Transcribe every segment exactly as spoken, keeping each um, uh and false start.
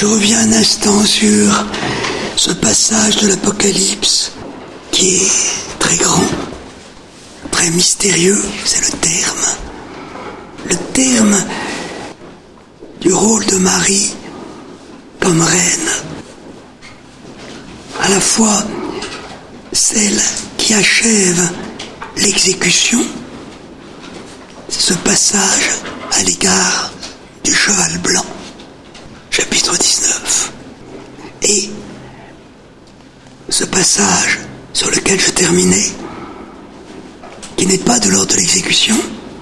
je reviens un instant sur ce passage de l'Apocalypse qui est très grand, très mystérieux, c'est le terme. Le terme du rôle de Marie comme reine, à la fois celle qui achève l'exécution, c'est ce passage à l'égard du cheval blanc, chapitre dix-neuf, et ce passage sur lequel je terminais, qui n'est pas de l'ordre de l'exécution,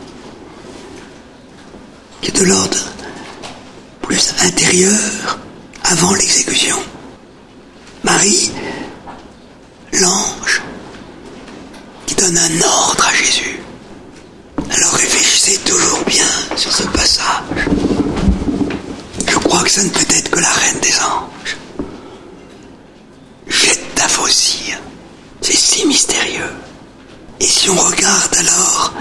qui est de l'ordre plus intérieur, avant l'exécution. Marie, l'ange, qui donne un ordre à Jésus. Alors réfléchissez toujours bien sur ce passage. Je crois que ça ne peut être que la reine des anges. Jette ta faucille. C'est si mystérieux. Et si on regarde alors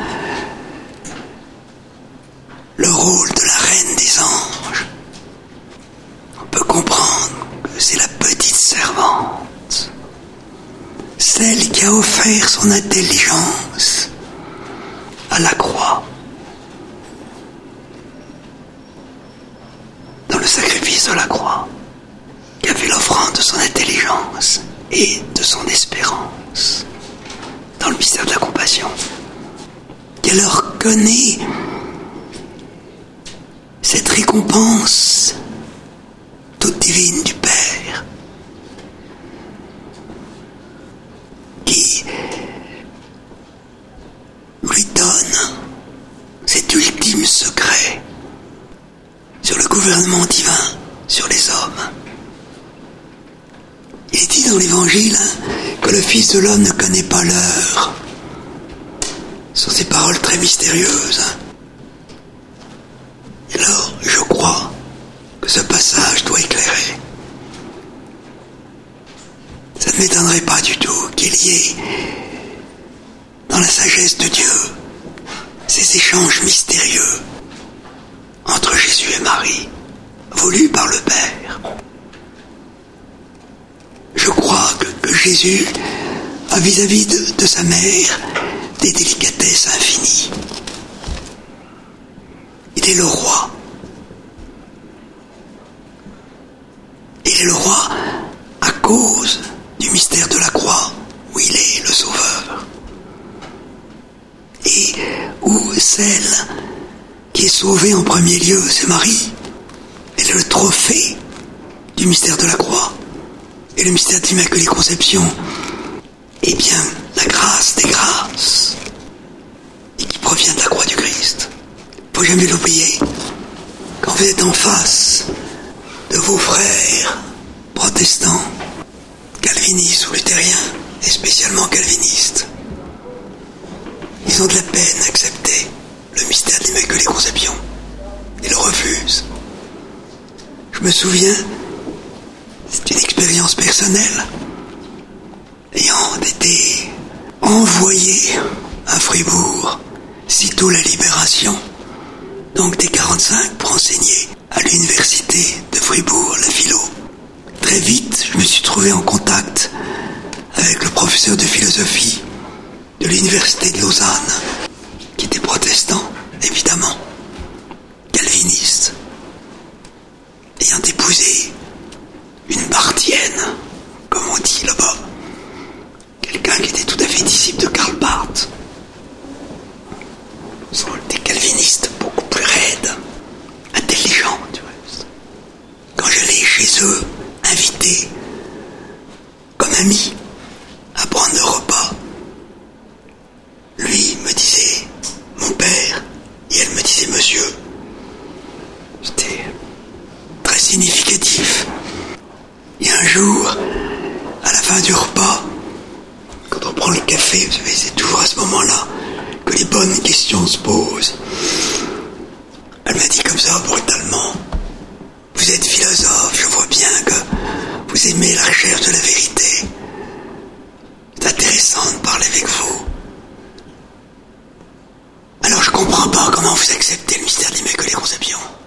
le rôle de la reine des anges, on peut comprendre que c'est la petite servante, celle qui a offert son intelligence à la croix, dans le sacrifice de la croix, qui a fait l'offrande de son intelligence et de son espérance dans le mystère de la compassion, qui alors connaît cette récompense toute divine du Père, qui lui donne cet ultime secret sur le gouvernement divin sur les hommes. Il est dit dans l'Évangile que le Fils de l'homme ne connaît pas l'heure. Ce sont ces paroles très mystérieuses. Et alors, je crois que ce passage doit éclairer. Ça ne m'étonnerait pas du tout qu'il y ait, dans la sagesse de Dieu, ces échanges mystérieux entre Jésus et Marie, voulus par le Père. Je crois que, que Jésus a vis-à-vis de, de sa mère des délicatesses infinies. Il est le roi. Il est le roi à cause du mystère de la croix, où il est le sauveur. Et où celle qui est sauvée en premier lieu, c'est Marie. Elle est le trophée du mystère de la croix. Et le mystère de l'Immaculée Conception, eh bien, la grâce des grâces, et qui provient de la croix du Christ. Il ne faut jamais l'oublier. Quand vous êtes en face de vos frères protestants, calvinistes ou luthériens, et spécialement calvinistes, ils ont de la peine à accepter le mystère de l'Immaculée Conception. Ils le refusent. Je me souviens, c'est une expérience personnelle, ayant été envoyé à Fribourg, sitôt la libération, donc dès quarante-cinq, pour enseigner à l'université de Fribourg, la philo. Très vite, je me suis trouvé en contact avec le professeur de philosophie de l'université de Lausanne, qui était protestant, évidemment, calviniste, ayant épousé une barthienne, comme on dit là-bas, quelqu'un qui était tout à fait disciple de Karl Barth. Ce sont des calvinistes beaucoup plus raides, intelligents, du reste. Quand j'allais chez eux, invité, comme ami, à prendre le repas, lui me disait « mon père » et elle me disait « monsieur ». C'était très significatif. Et un jour, à la fin du repas, quand on prend le café, vous savez, c'est toujours à ce moment-là que les bonnes questions se posent. Elle m'a dit comme ça, brutalement, « Vous êtes philosophe, je vois bien que vous aimez la recherche de la vérité. C'est intéressant de parler avec vous. Alors je comprends pas comment vous acceptez le mystère de l'Immaculée Conception.